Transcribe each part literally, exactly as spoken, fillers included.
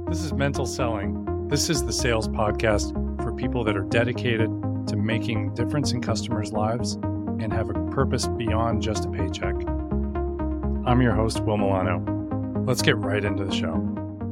This is Mental Selling. This is the sales podcast for people that are dedicated to making a difference in customers' lives and have a purpose beyond just a paycheck. I'm your host, Will Milano. Let's get right into the show.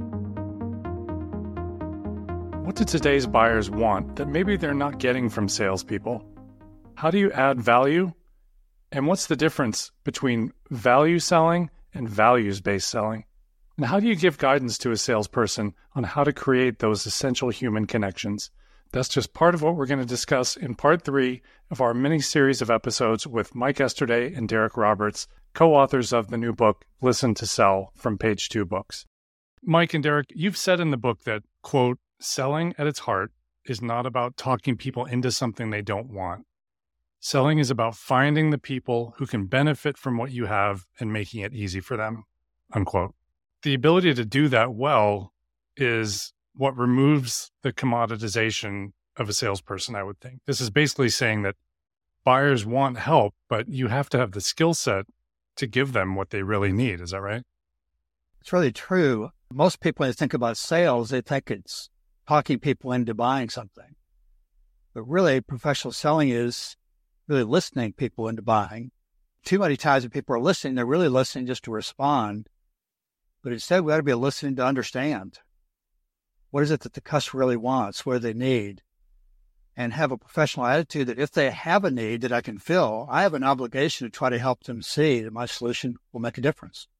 What do today's buyers want that maybe they're not getting from salespeople? How do you add value? And what's the difference between value selling and values-based selling? And how do you give guidance to a salesperson on how to create those essential human connections? That's just part of what we're going to discuss in part three of our mini-series of episodes with Mike Esterday and Derek Roberts, co-authors of the new book, Listen to Sell, from Page Two Books. Mike and Derek, you've said in the book that, quote, selling at its heart is not about talking people into something they don't want. Selling is about finding the people who can benefit from what you have and making it easy for them, unquote. The ability to do that well is what removes the commoditization of a salesperson, I would think. This is basically saying that buyers want help, but you have to have the skill set to give them what they really need. Is that right? It's really true. Most people, when they think about sales, they think it's talking people into buying something. But really, professional selling is really listening people into buying. Too many times when people are listening, they're really listening just to respond. But instead, we ought to be listening to understand. What is it that the customer really wants? What do they need? And have a professional attitude that if they have a need that I can fill, I have an obligation to try to help them see that my solution will make a difference.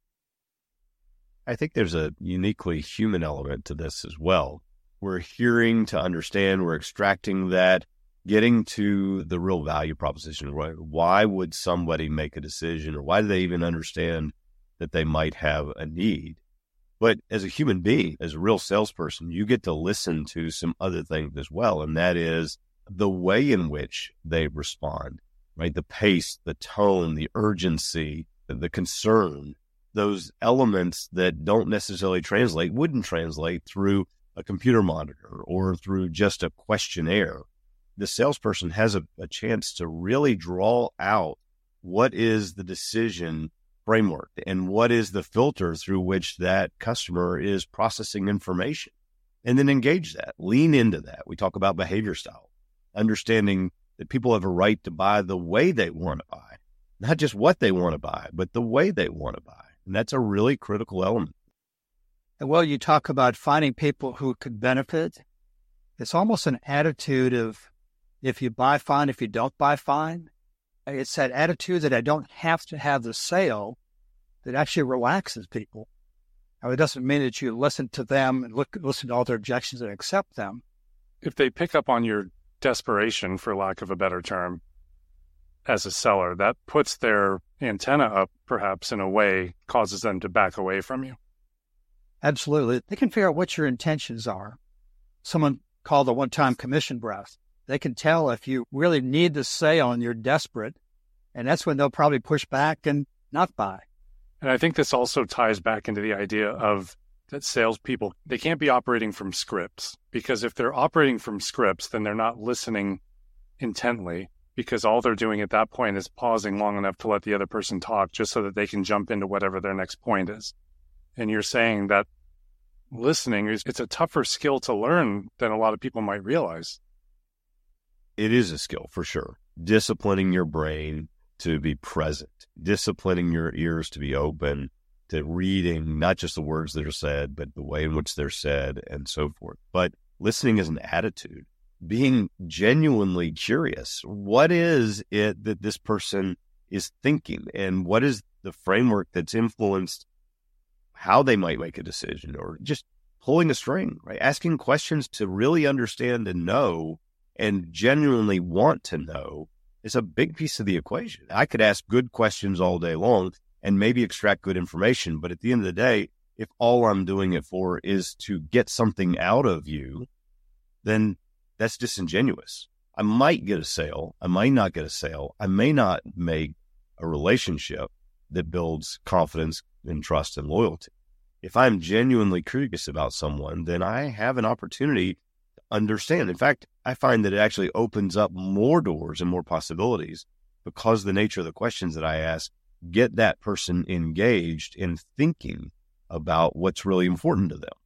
I think there's a uniquely human element to this as well. We're hearing to understand, we're extracting that, getting to the real value proposition. Right? Why would somebody make a decision, or why do they even understand that they might have a need? But as a human being, as a real salesperson, you get to listen to some other things as well. And that is the way in which they respond, right? The pace, the tone, the urgency, the concern, those elements that don't necessarily translate, wouldn't translate through a computer monitor or through just a questionnaire. The salesperson has a, a chance to really draw out what is the decision framework and what is the filter through which that customer is processing information, and then engage that, lean into that. We talk about behavior style, understanding that people have a right to buy the way they want to buy, not just what they want to buy, but the way they want to buy. And that's a really critical element. And well, you talk about finding people who could benefit. It's almost an attitude of if you buy, fine. If you don't buy, fine. It's that attitude that I don't have to have the sale that actually relaxes people. Now, it doesn't mean that you listen to them and look, listen to all their objections and accept them. If they pick up on your desperation, for lack of a better term, as a seller, that puts their antenna up, perhaps in a way, causes them to back away from you. Absolutely. They can figure out what your intentions are. Someone called the one-time commission breath. They can tell if you really need the sale and you're desperate, and that's when they'll probably push back and not buy. And I think this also ties back into the idea of that salespeople, they can't be operating from scripts, because if they're operating from scripts, then they're not listening intently, because all they're doing at that point is pausing long enough to let the other person talk just so that they can jump into whatever their next point is. And you're saying that listening is, it's a tougher skill to learn than a lot of people might realize. It is a skill for sure. Disciplining your brain to be present, disciplining your ears to be open, to reading not just the words that are said, but the way in which they're said and so forth. But listening is an attitude, being genuinely curious. What is it that this person is thinking, and what is the framework that's influenced how they might make a decision, or just pulling a string, right? Asking questions to really understand and know and genuinely want to know is a big piece of the equation. I could ask good questions all day long and maybe extract good information, but at the end of the day, if all I'm doing it for is to get something out of you, then that's disingenuous. I might get a sale. I might not get a sale. I may not make a relationship that builds confidence and trust and loyalty. If I'm genuinely curious about someone, then I have an opportunity understand. In fact, I find that it actually opens up more doors and more possibilities because the nature of the questions that I ask get that person engaged in thinking about what's really important to them.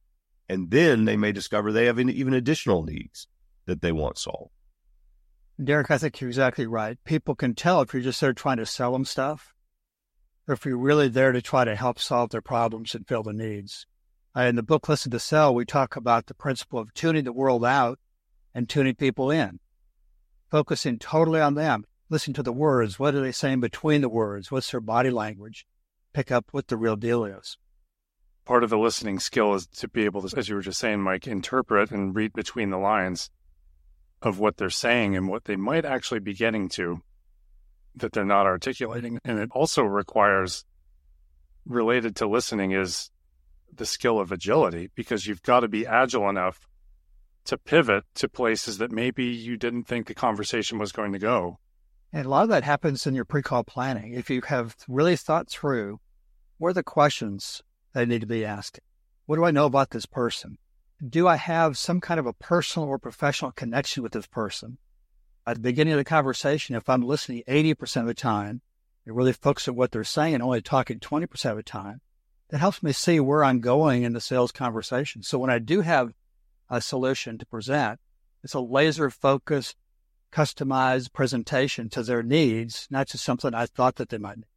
And then they may discover they have even additional needs that they want solved. Derek, I think you're exactly right. People can tell if you're just there trying to sell them stuff, or if you're really there to try to help solve their problems and fill the needs. Uh, in the book, Listen to Sell, we talk about the principle of tuning the world out and tuning people in, focusing totally on them. Listen to the words. What are they saying between the words? What's their body language? Pick up what the real deal is. Part of the listening skill is to be able to, as you were just saying, Mike, interpret and read between the lines of what they're saying and what they might actually be getting to that they're not articulating. And it also requires, related to listening, is the skill of agility, because you've got to be agile enough to pivot to places that maybe you didn't think the conversation was going to go. And a lot of that happens in your pre-call planning. If you have really thought through what are the questions that need to be asked, what do I know about this person? Do I have some kind of a personal or professional connection with this person? At the beginning of the conversation, if I'm listening eighty percent of the time, and really focus on what they're saying and only talking twenty percent of the time, that helps me see where I'm going in the sales conversation. So when I do have a solution to present, it's a laser-focused, customized presentation to their needs, not just something I thought that they might need.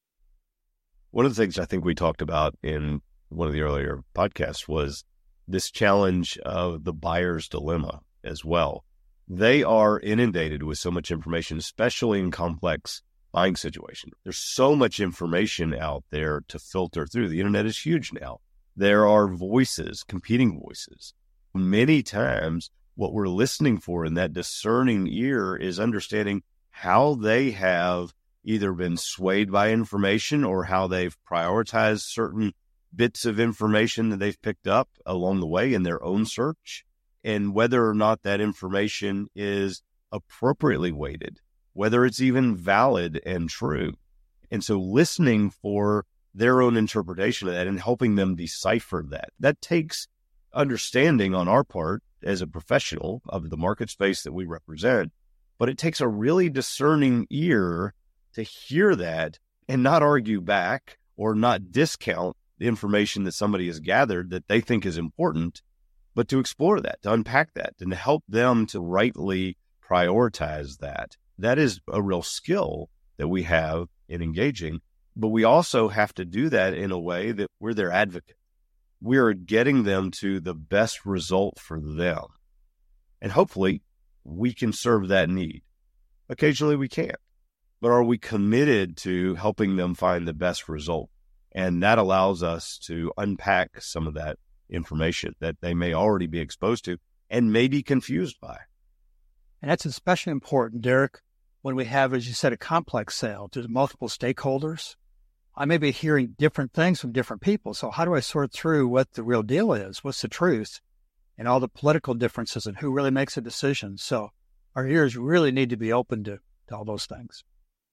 One of the things I think we talked about in one of the earlier podcasts was this challenge of the buyer's dilemma as well. They are inundated with so much information, especially in complex buying situations. There's so much information out there to filter through. The internet is huge now. There are voices, competing voices. Many times what we're listening for in that discerning ear is understanding how they have either been swayed by information or how they've prioritized certain bits of information that they've picked up along the way in their own search, and whether or not that information is appropriately weighted, whether it's even valid and true. And so listening for their own interpretation of that and helping them decipher that, that takes understanding on our part as a professional of the market space that we represent, but it takes a really discerning ear to hear that and not argue back or not discount the information that somebody has gathered that they think is important, but to explore that, to unpack that, and to help them to rightly prioritize that. That is a real skill that we have in engaging, but we also have to do that in a way that we're their advocate. We are getting them to the best result for them. And hopefully we can serve that need. Occasionally we can't, but are we committed to helping them find the best result? And that allows us to unpack some of that information that they may already be exposed to and may be confused by. And that's especially important, Derek, when we have, as you said, a complex sale to multiple stakeholders. I may be hearing different things from different people. So how do I sort through what the real deal is? What's the truth? And all the political differences and who really makes a decision. So our ears really need to be open to, to all those things.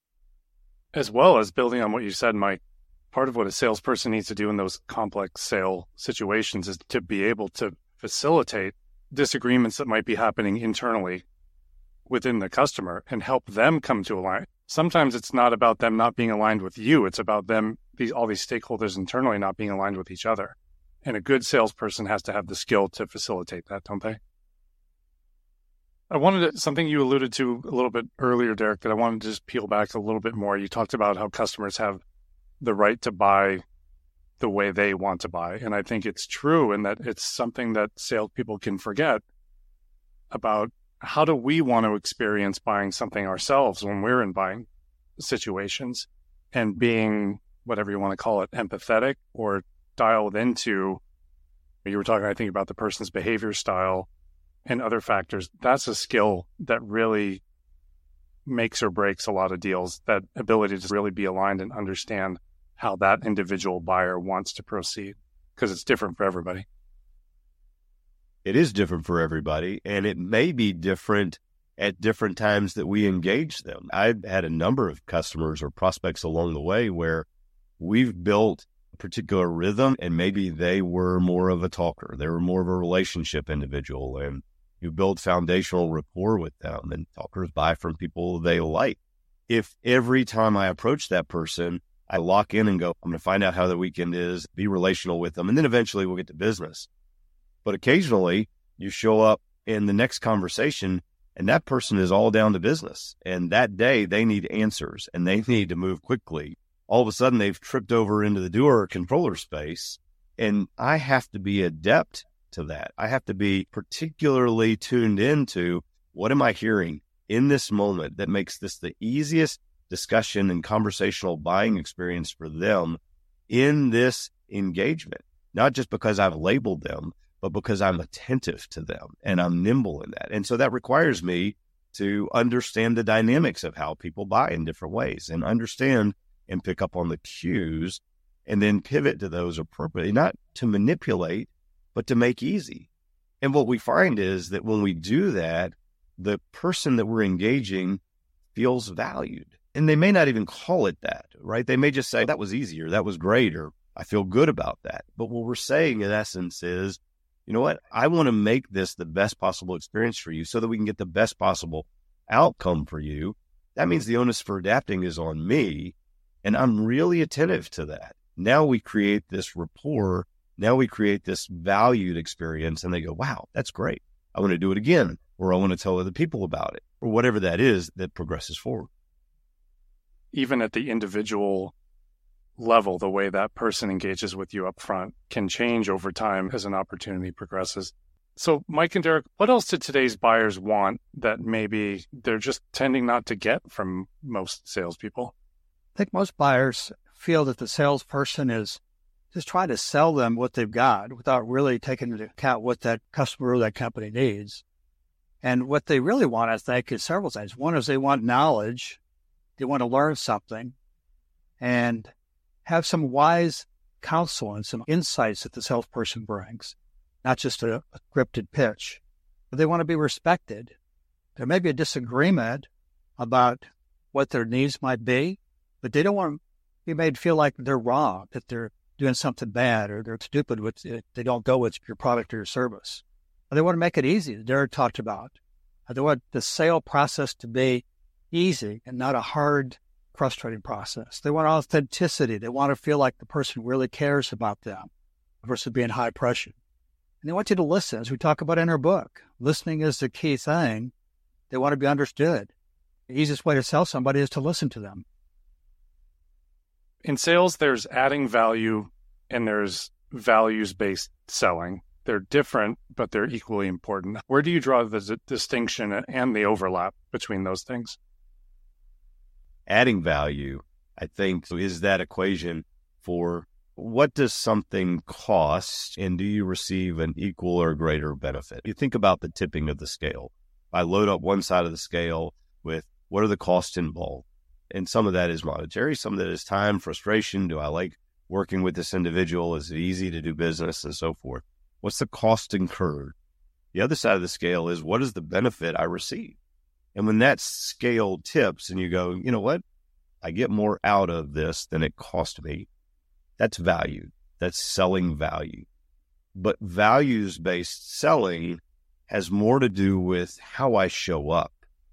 As well as building on what you said, Mike, part of what a salesperson needs to do in those complex sale situations is to be able to facilitate disagreements that might be happening internally within the customer and help them come to align. Sometimes it's not about them not being aligned with you. It's about them, these all these stakeholders internally not being aligned with each other. And a good salesperson has to have the skill to facilitate that, don't they? I wanted to, something you alluded to a little bit earlier, Derek, that I wanted to just peel back a little bit more. You talked about how customers have the right to buy the way they want to buy. And I think it's true, and that it's something that salespeople can forget about. How do we want to experience buying something ourselves when we're in buying situations, and being, whatever you want to call it, empathetic or dialed into, you were talking, I think, about the person's behavior style and other factors. That's a skill that really makes or breaks a lot of deals, that ability to really be aligned and understand how that individual buyer wants to proceed, because it's different for everybody. It is different for everybody, and it may be different at different times that we engage them. I've had a number of customers or prospects along the way where we've built a particular rhythm, and maybe they were more of a talker. They were more of a relationship individual, and you build foundational rapport with them, and talkers buy from people they like. If every time I approach that person, I lock in and go, I'm going to find out how the weekend is, be relational with them, and then eventually we'll get to business. But occasionally you show up in the next conversation and that person is all down to business. And that day they need answers and they need to move quickly. All of a sudden they've tripped over into the doer controller space. And I have to be adept to that. I have to be particularly tuned into what am I hearing in this moment that makes this the easiest discussion and conversational buying experience for them in this engagement, not just because I've labeled them, but because I'm attentive to them and I'm nimble in that. And so that requires me to understand the dynamics of how people buy in different ways and understand and pick up on the cues and then pivot to those appropriately, not to manipulate, but to make easy. And what we find is that when we do that, the person that we're engaging feels valued. And they may not even call it that, right? They may just say, that was easier, that was great, or I feel good about that. But what we're saying in essence is, you know what? I want to make this the best possible experience for you so that we can get the best possible outcome for you. That means the onus for adapting is on me. And I'm really attentive to that. Now we create this rapport. Now we create this valued experience and they go, wow, that's great. I want to do it again, or I want to tell other people about it, or whatever that is that progresses forward. Even at the individual level, the way that person engages with you up front can change over time as an opportunity progresses. So Mike and Derek, what else do today's buyers want that maybe they're just tending not to get from most salespeople? I think most buyers feel that the salesperson is just trying to sell them what they've got without really taking into account what that customer or that company needs. And what they really want, I think, is several things. One is they want knowledge. They want to learn something and have some wise counsel and some insights that the salesperson brings, not just a, a scripted pitch. But they want to be respected. There may be a disagreement about what their needs might be, but they don't want to be made to feel like they're wrong, that they're doing something bad or they're stupid with it. They don't go with your product or your service. But they want to make it easy, as Derek talked about. They want the sale process to be easy and not a hard, frustrating process. They want authenticity. They want to feel like the person really cares about them versus being high pressure. And they want you to listen. As we talk about in our book, listening is the key thing. They want to be understood. The easiest way to sell somebody is to listen to them. In sales, there's adding value and there's values-based selling. They're different, but they're equally important. Where do you draw the d- distinction and the overlap between those things? Adding value, I think, is that equation for what does something cost and do you receive an equal or greater benefit? You think about the tipping of the scale. I load up one side of the scale with what are the costs involved? And some of that is monetary, some of that is time, frustration. Do I like working with this individual? Is it easy to do business and so forth? What's the cost incurred? The other side of the scale is what is the benefit I receive? And when that scale tips and you go, you know what? I get more out of this than it cost me. That's value. That's selling value. But values-based selling has more to do with how I show up.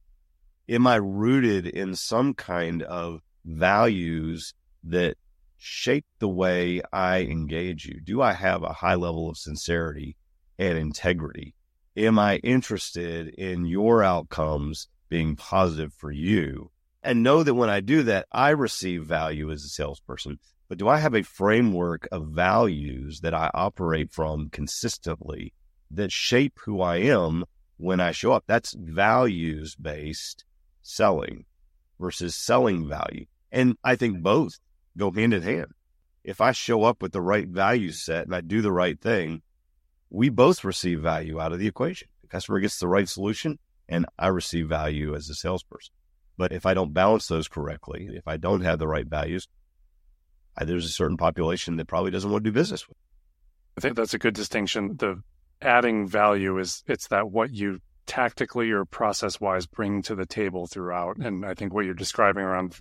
Am I rooted in some kind of values that shape the way I engage you? Do I have a high level of sincerity and integrity? Am I interested in your outcomes being positive for you? And know that when I do that, I receive value as a salesperson. But do I have a framework of values that I operate from consistently that shape who I am when I show up? That's values-based selling versus selling value. And I think both go hand in hand. If I show up with the right value set and I do the right thing, we both receive value out of the equation. The customer gets the right solution and I receive value as a salesperson. But if I don't balance those correctly, if I don't have the right values, I, there's a certain population that probably doesn't want to do business with. I think that's a good distinction. The adding value is it's that what you tactically or process-wise bring to the table throughout. And I think what you're describing around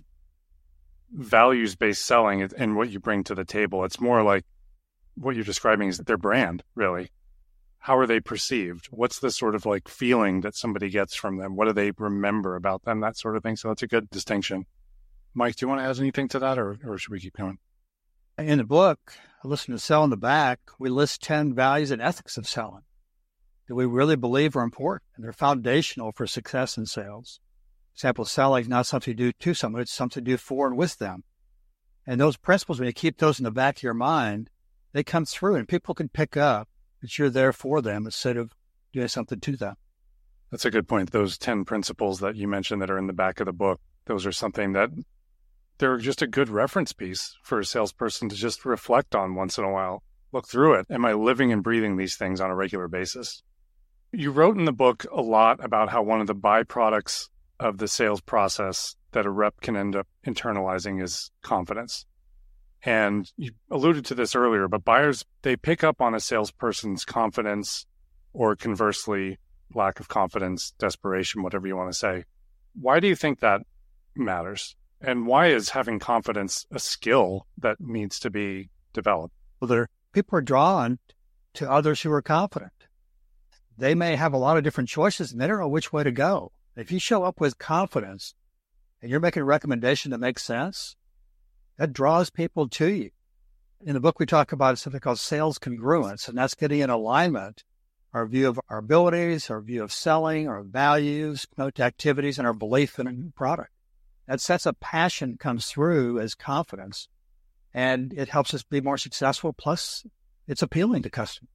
values-based selling and what you bring to the table, it's more like what you're describing is their brand, really. How are they perceived? What's the sort of like feeling that somebody gets from them? What do they remember about them? That sort of thing. So that's a good distinction. Mike, do you want to add anything to that or, or should we keep going? In the book, Listen to Sell in the back, we list ten values and ethics of selling that we really believe are important and they're foundational for success in sales. For example, selling is not something you do to someone, it's something to do for and with them. And those principles, when you keep those in the back of your mind, they come through and people can pick up that you're there for them instead of doing something to them. That's a good point. Those ten principles that you mentioned that are in the back of the book, those are something that they're just a good reference piece for a salesperson to just reflect on once in a while. Look through it. Am I living and breathing these things on a regular basis? You wrote in the book a lot about how one of the byproducts of the sales process that a rep can end up internalizing is confidence. And you alluded to this earlier, but buyers, they pick up on a salesperson's confidence or conversely, lack of confidence, desperation, whatever you want to say. Why do you think that matters? And why is having confidence a skill that needs to be developed? Well, there, people are drawn to others who are confident. They may have a lot of different choices and they don't know which way to go. If you show up with confidence and you're making a recommendation that makes sense, that draws people to you. In the book, we talk about something called sales congruence, and that's getting in alignment our view of our abilities, our view of selling, our values, promote activities, and our belief in a new product. That sense of passion comes through as confidence, and it helps us be more successful, plus it's appealing to customers.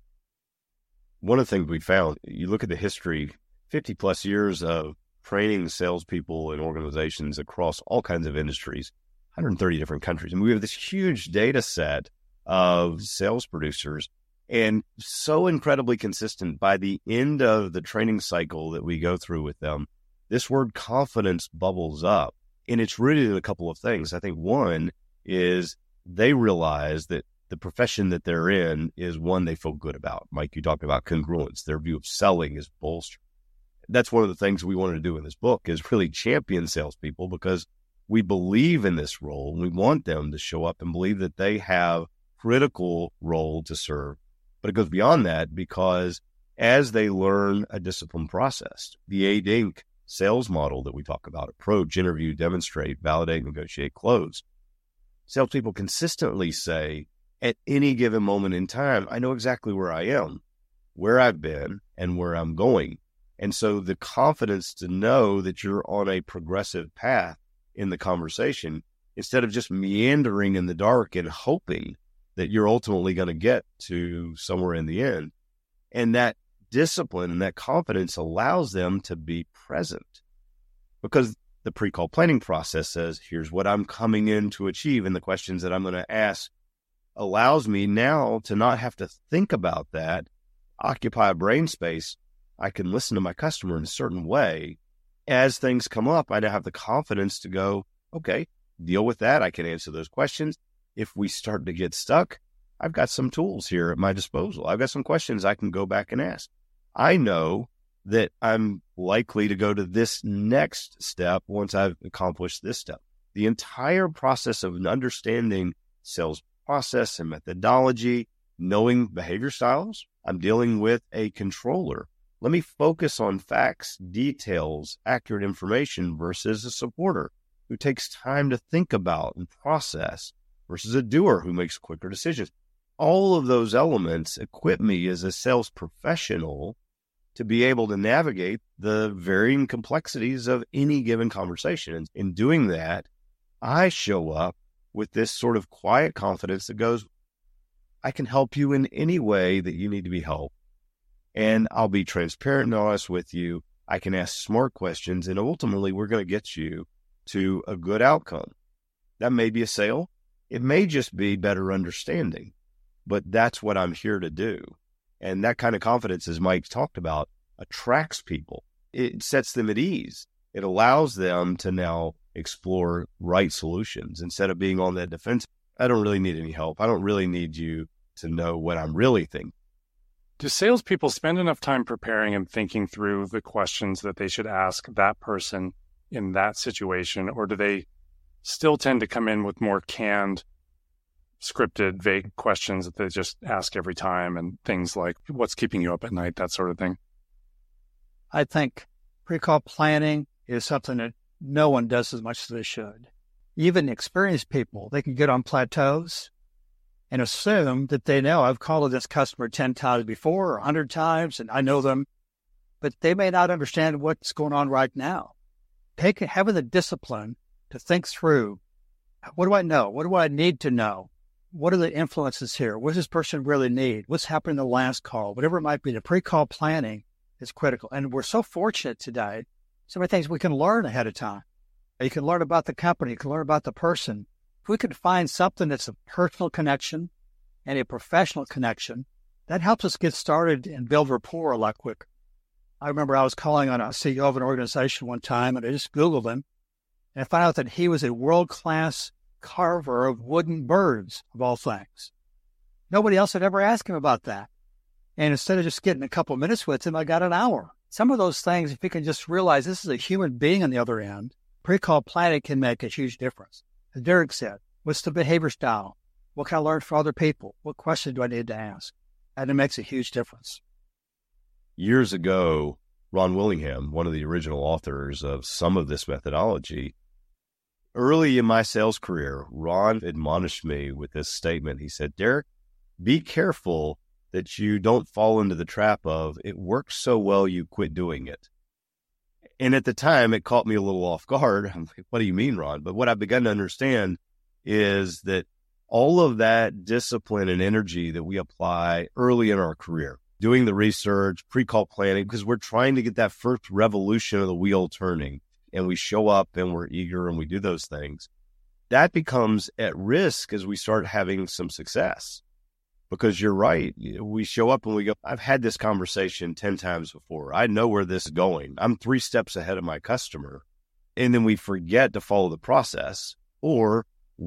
One of the things we found, you look at the history, fifty plus years of training salespeople in organizations across all kinds of industries, one hundred thirty different countries. And we have this huge data set of sales producers and so incredibly consistent. By the end of the training cycle that we go through with them, this word confidence bubbles up. And it's rooted in a couple of things. I think one is they realize that the profession that they're in is one they feel good about. Mike, you talked about congruence. Their view of selling is bolstered. That's one of the things we wanted to do in this book is really champion salespeople because we believe in this role. We want them to show up and believe that they have critical role to serve. But it goes beyond that because as they learn a disciplined process, the eight ink sales model that we talk about, approach, interview, demonstrate, validate, negotiate, close, salespeople consistently say, at any given moment in time, I know exactly where I am, where I've been, and where I'm going. And so the confidence to know that you're on a progressive path in the conversation, instead of just meandering in the dark and hoping that you're ultimately going to get to somewhere in the end. And that discipline and that confidence allows them to be present because the pre-call planning process says, here's what I'm coming in to achieve. And the questions that I'm going to ask allows me now to not have to think about that, occupy a brain space. I can listen to my customer in a certain way. As things come up, I now have the confidence to go, okay, deal with that. I can answer those questions. If we start to get stuck, I've got some tools here at my disposal. I've got some questions I can go back and ask. I know that I'm likely to go to this next step once I've accomplished this step. The entire process of understanding sales process and methodology, knowing behavior styles. I'm dealing with a controller. Let me focus on facts, details, accurate information versus a supporter who takes time to think about and process versus a doer who makes quicker decisions. All of those elements equip me as a sales professional to be able to navigate the varying complexities of any given conversation. And in doing that, I show up with this sort of quiet confidence that goes, I can help you in any way that you need to be helped. And I'll be transparent and honest with you. I can ask smart questions, and ultimately we're going to get you to a good outcome. That may be a sale. It may just be better understanding, but that's what I'm here to do. And that kind of confidence, as Mike talked about, attracts people. It sets them at ease. It allows them to now explore right solutions instead of being on that defense. I don't really need any help. I don't really need you to know what I'm really thinking. Do salespeople spend enough time preparing and thinking through the questions that they should ask that person in that situation, or do they still tend to come in with more canned, scripted, vague questions that they just ask every time and things like, what's keeping you up at night, that sort of thing? I think pre-call planning is something that no one does as much as they should. Even experienced people, they can get on plateaus and assume that they know I've called this customer ten times before or one hundred times and I know them, but they may not understand what's going on right now. Take, having the discipline to think through, what do I know? What do I need to know? What are the influences here? What does this person really need? What's happened in the last call? Whatever it might be, the pre-call planning is critical. And we're so fortunate today, so many things we can learn ahead of time. You can learn about the company, you can learn about the person. If we can find something that's a personal connection and a professional connection, that helps us get started and build rapport a lot quicker. I remember I was calling on a C E O of an organization one time, and I just Googled him, and I found out that he was a world-class carver of wooden birds, of all things. Nobody else had ever asked him about that. And instead of just getting a couple of minutes with him, I got an hour. Some of those things, if you can just realize this is a human being on the other end, pre-call planning can make a huge difference. As Derek said, what's the behavior style? What can I learn from other people? What questions do I need to ask? And it makes a huge difference. Years ago, Ron Willingham, one of the original authors of some of this methodology, early in my sales career, Ron admonished me with this statement. He said, Derek, be careful that you don't fall into the trap of it works so well you quit doing it. And at the time, it caught me a little off guard. I'm like, what do you mean, Ron? But what I've begun to understand is that all of that discipline and energy that we apply early in our career, doing the research, pre-call planning, because we're trying to get that first revolution of the wheel turning, and we show up and we're eager and we do those things, that becomes at risk as we start having some success. Because you're right. We show up and we go, I've had this conversation ten times before. I know where this is going. I'm three steps ahead of my customer. And then we forget to follow the process, or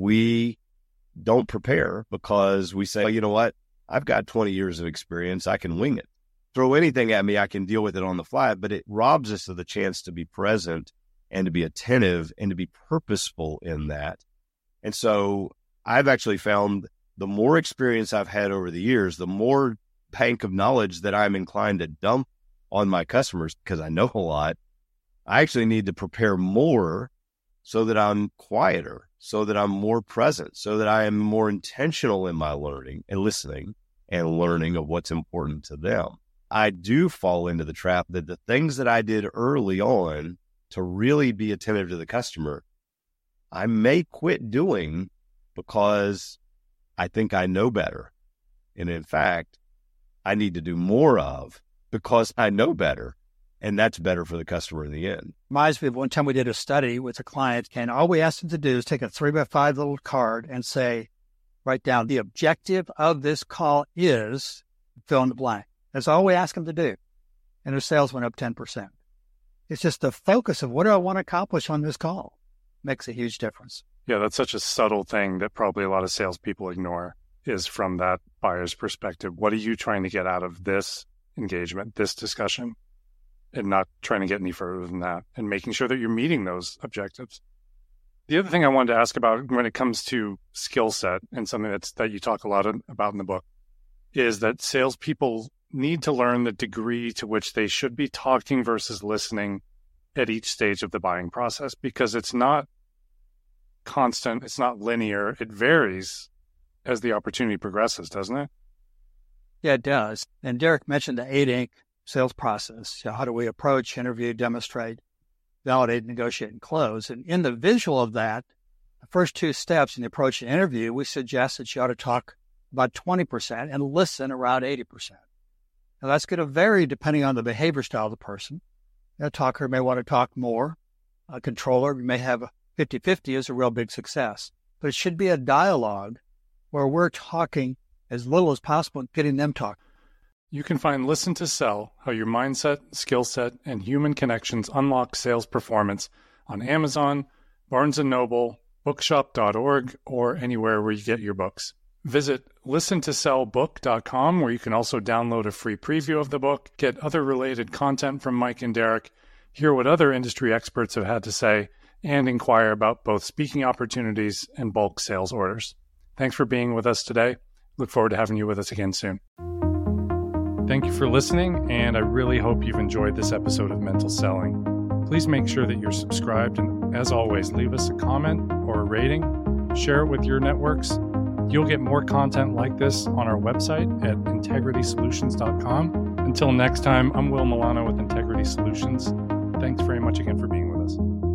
we don't prepare because we say, well, you know what? I've got twenty years of experience. I can wing it. Throw anything at me. I can deal with it on the fly, but it robs us of the chance to be present and to be attentive and to be purposeful in that. And so I've actually found the more experience I've had over the years, the more bank of knowledge that I'm inclined to dump on my customers because I know a lot. I actually need to prepare more so that I'm quieter, so that I'm more present, so that I am more intentional in my learning and listening and learning of what's important to them. I do fall into the trap that the things that I did early on to really be attentive to the customer, I may quit doing because I think I know better. And in fact, I need to do more of because I know better. And that's better for the customer in the end. Reminds me of one time we did a study with a client, and all we asked them to do is take a three by five little card and say, write down the objective of this call is fill in the blank. That's all we ask them to do. And their sales went up ten percent. It's just the focus of what do I want to accomplish on this call makes a huge difference. Yeah, that's such a subtle thing that probably a lot of salespeople ignore, is from that buyer's perspective. What are you trying to get out of this engagement, this discussion, and not trying to get any further than that, and making sure that you're meeting those objectives. The other thing I wanted to ask about when it comes to skill set, and something that's that you talk a lot about in the book, is that salespeople need to learn the degree to which they should be talking versus listening at each stage of the buying process, because it's not constant, it's not linear, it varies as the opportunity progresses, doesn't it? Yeah, it does. And Derek mentioned the eight ink sales process. So how do we approach, interview, demonstrate, validate, negotiate, and close? And in the visual of that, the first two steps in the approach and interview, we suggest that you ought to talk about twenty percent and listen around eighty percent. Now, that's going to vary depending on the behavior style of the person. A talker may want to talk more. A controller may have a fifty-fifty is a real big success. But it should be a dialogue where we're talking as little as possible and getting them talking. You can find Listen to Sell, How Your Mindset, Skill Set, and Human Connections Unlock Sales Performance on Amazon, Barnes and Noble, bookshop dot org, or anywhere where you get your books. Visit listen to sell book dot com, where you can also download a free preview of the book, get other related content from Mike and Derek, hear what other industry experts have had to say, and inquire about both speaking opportunities and bulk sales orders. Thanks for being with us today. Look forward to having you with us again soon. Thank you for listening, and I really hope you've enjoyed this episode of Mental Selling. Please make sure that you're subscribed, and as always, leave us a comment or a rating, share it with your networks, You'll get more content like this on our website at integrity solutions dot com. Until next time, I'm Will Milano with Integrity Solutions. Thanks very much again for being with us.